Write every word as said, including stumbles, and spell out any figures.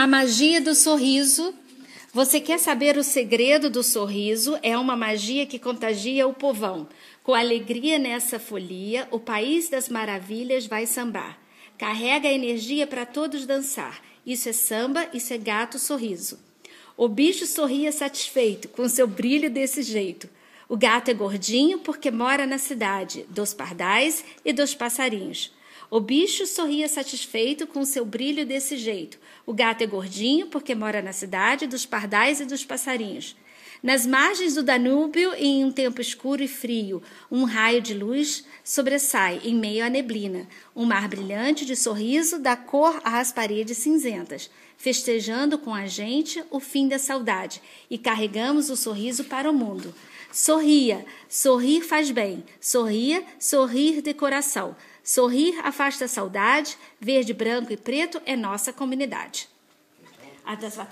A magia do sorriso. Você quer saber o segredo do sorriso? É uma magia que contagia o povão. Com alegria nessa folia, o país das maravilhas vai sambar. Carrega a energia para todos dançar. Isso é samba, isso é gato sorriso. O bicho sorria satisfeito, com seu brilho desse jeito. O gato é gordinho porque mora na cidade, dos pardais e dos passarinhos. O bicho sorria satisfeito com seu brilho desse jeito. O gato é gordinho porque mora na cidade, dos pardais e dos passarinhos. Nas margens do Danúbio, em um tempo escuro e frio, um raio de luz sobressai em meio à neblina. Um mar brilhante de sorriso dá cor às paredes cinzentas, festejando com a gente o fim da saudade, e carregamos o sorriso para o mundo. Sorria, sorrir faz bem, sorria, sorrir de coração. Sorrir afasta a saudade, verde, branco e preto é nossa comunidade.